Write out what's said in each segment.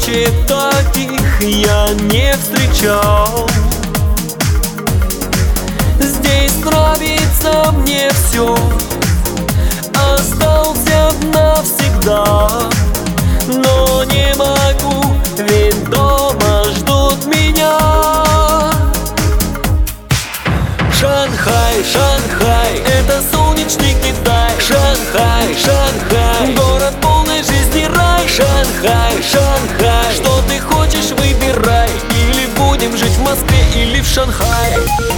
Короче, таких я не встречал. Здесь нравится мне все, остался навсегда. Но не могу, ведь дома ждут меня. Шанхай, Шанхай, это солнечный Китай. Шанхай, Шанхай, город полной жизни рай. Шанхай, Шанхай, что ты хочешь, выбирай. Или будем жить в Москве, или в Шанхае.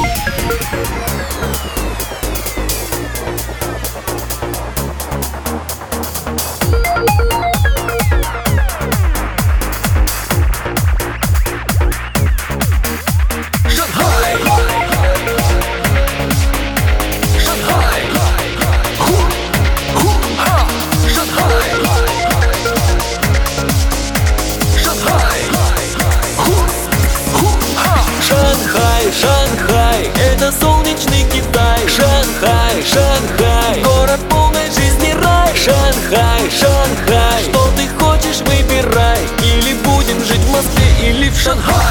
Шанхай, это солнечный Китай. Шанхай, Шанхай, город полной жизни рай. Шанхай, Шанхай, что ты хочешь, выбирай. Или будем жить в Москве, или в Шанхае.